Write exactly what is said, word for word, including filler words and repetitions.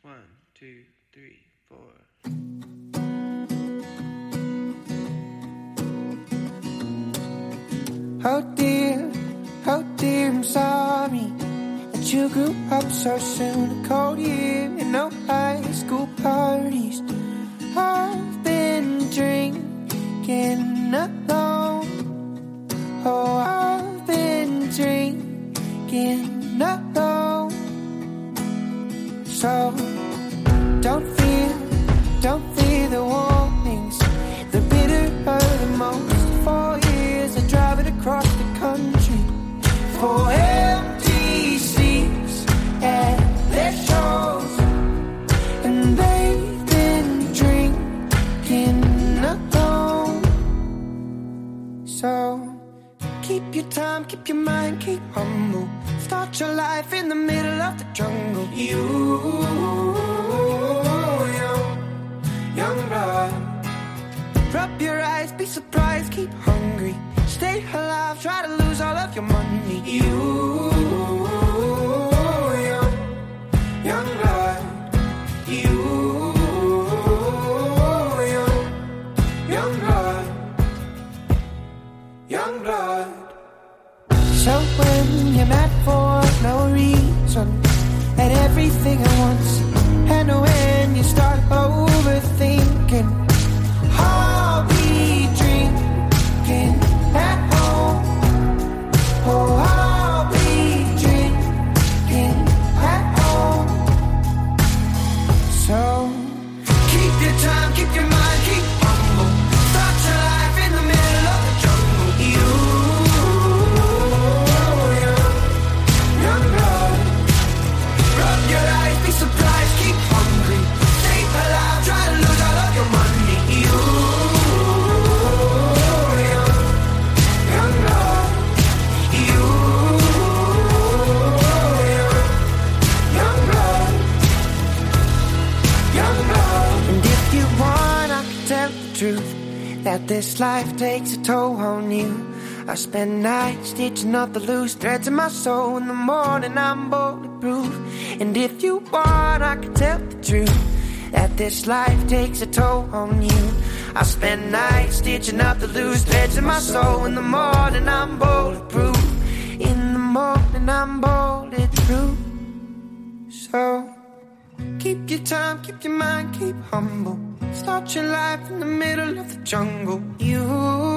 One, two, three, four. Oh dear, oh dear, I'm sorry that you grew up so soon. A cold year and no high school parties. I've been drinking alone. Oh, I've been drinking alone. So don't fear, don't fear the warnings. The bitter are the most. Four years of driving across the country for empty seats at their shows, and they've been drinking alone. So keep your time, keep your mind, keep humble. Start your life in the middle of the jungle. You, young, young blood. Rub your eyes, be surprised, keep hungry. Stay alive, try to lose all of your money. You, young, young blood. You, young, young blood. Young blood. So when you're mad for no reason, at everything at once, and when you start overthinking, I'll be drinking at home. Oh, I'll be drinking at home. So keep your time, keep your mind, keep humble. Start your life in the middle of the jungle. You, young, young blood. Rub your eyes, be surprised, keep hungry. Stay alive, try to lose all of your money. You, young, young blood. You, young, young blood. Young blood. And if you want, I can tell the truth, that this life takes a toll on you. I spend nights stitching up the loose threads in my soul. In the morning I'm bulletproof. And if you want, I can tell the truth, that this life takes a toll on you. I spend nights stitching up the loose threads in my soul. In the morning I'm bulletproof. In the morning I'm bulletproof. So keep your time, keep your mind, keep humble. Start your life in the middle of the jungle. You